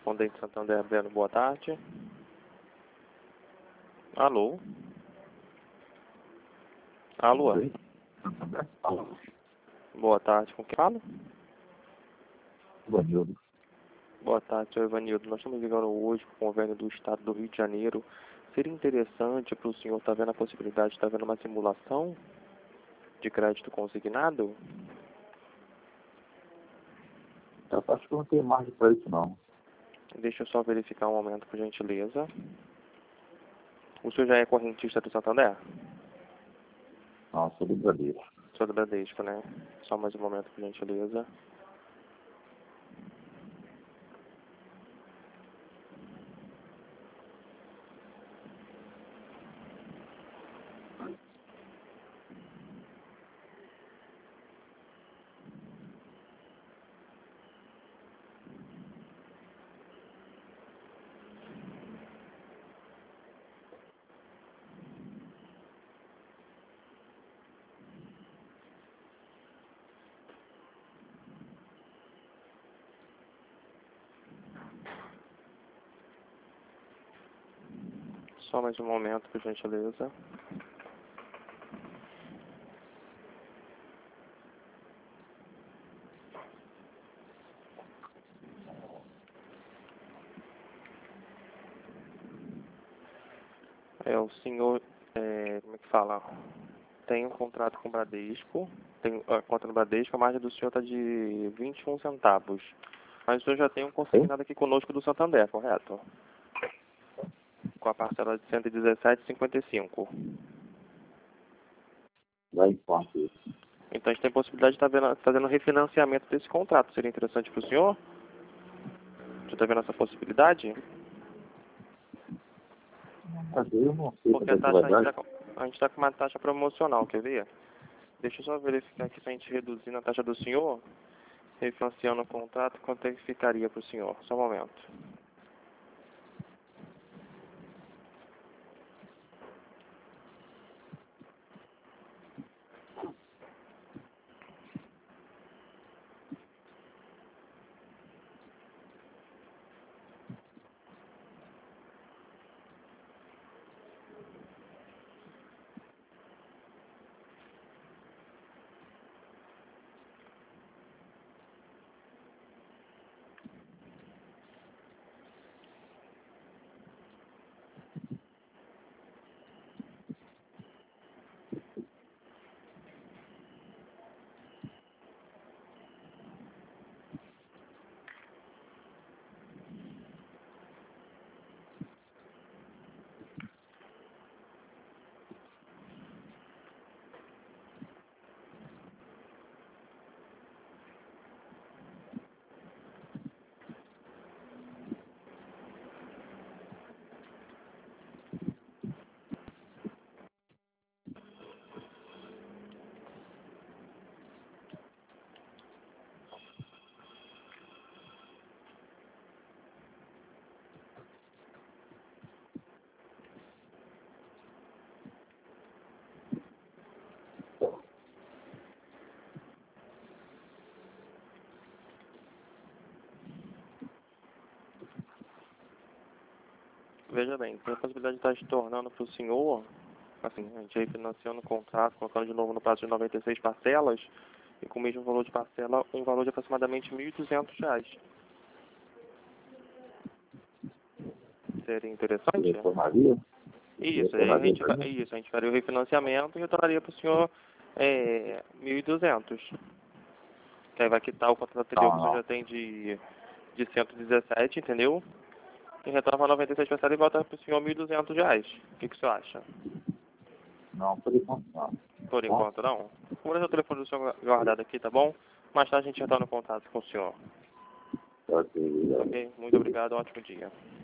Correspondente Santander, Breno, boa tarde. Alô? Alô? Boa tarde, com quem falo? Ivanildo. Boa tarde, senhor Ivanildo. Nós estamos ligando hoje para o convênio do Estado do Rio de Janeiro. Seria interessante para o senhor estar vendo a possibilidade de estar vendo uma simulação de crédito consignado? Eu acho que eu não tenho margem para isso, não. Deixa eu só verificar um momento, por gentileza. O senhor já é correntista do Santander? Não, sou do Bradesco. Sou do Bradesco, né? Só mais um momento, por gentileza. Só mais um momento, por gentileza. O senhor, como é que fala? Tem um contrato com o Bradesco, tem a conta no Bradesco, a margem do senhor está de 21 centavos. Mas o senhor já tem um consignado aqui conosco do Santander, correto? Com a parcela de 117,55. Vai em quanto isso? Então a gente tem possibilidade de estar fazendo refinanciamento desse contrato. Seria interessante para o senhor? Você está vendo essa possibilidade? Mas eu não sei Porque quanto é que vai dar. a gente está com uma taxa promocional, quer ver? Deixa eu só verificar aqui se a gente reduzir a taxa do senhor, refinanciando o contrato, quanto é que ficaria para o senhor? Só um momento. Veja bem, tem a possibilidade de estar estornando para o senhor, assim, a gente refinanciando o contrato, colocando de novo no prazo de 96 parcelas, e com o mesmo valor de parcela, um valor de aproximadamente R$ 1.200. Seria interessante? Retornaria? Isso, a gente faria o refinanciamento e retornaria para o senhor 1.200. Que aí vai quitar o contrato anterior que o senhor já tem de 117, entendeu? E retorna 96 parcelas e volta para o senhor R$ 1.200. O que o senhor acha? Não, por enquanto não. Por enquanto não? Vou deixar o telefone do senhor guardado aqui, tá bom? Mais tarde a gente retorna em contato com o senhor. Ok, obrigado. Ok? Muito obrigado, ótimo dia.